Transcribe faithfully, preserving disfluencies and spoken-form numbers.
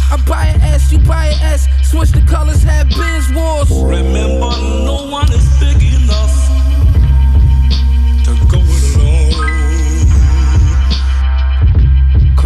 I buy an S, you buy an S. Switch the colors, have Benz wars.